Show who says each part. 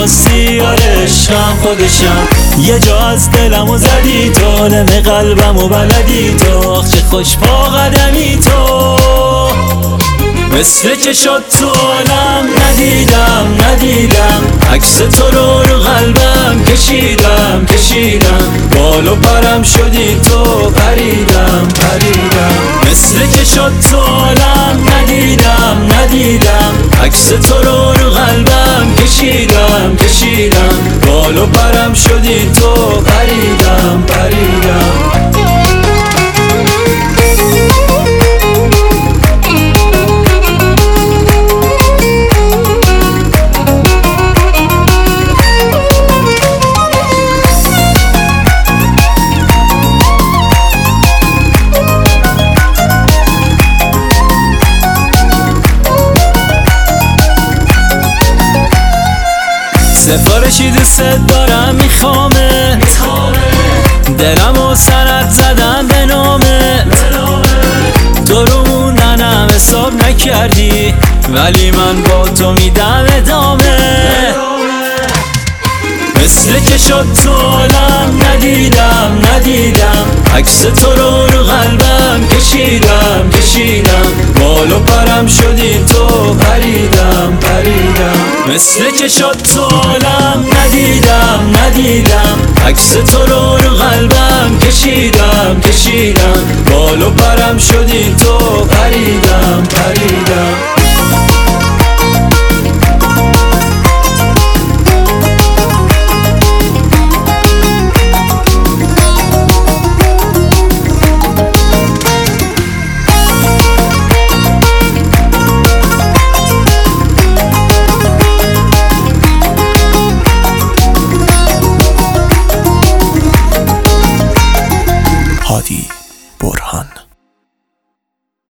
Speaker 1: راستی آره عشقم خودشم. یه جا از دلمو زدی تو، عالم قلبمو بلدی تو، آخ چه خوش پا قدمی تو. مثل که شد تو عالم ندیدم عکس تو رو قلبم کشیدم بال و پرم شدی تو، پریدم مثل که شد تو عالم ندیدم عکس تو رو قلبم کشیدم بال و پرم شدی تو، پریدم سفارشی دوست دارم میخوامه، دلم و سرت زدم به نامه، تو رو موندنم حساب نکردی ولی من با تو میدم ادامه. مثل که شد تو عالم ندیدم عکس تو رو قلبم کشیدم بال و پرم شدی تو، پریدم مثل که شد تو عالم ندیدم عکس تو رو قلبم کشیدم بال و پرم شدی تو، پریدم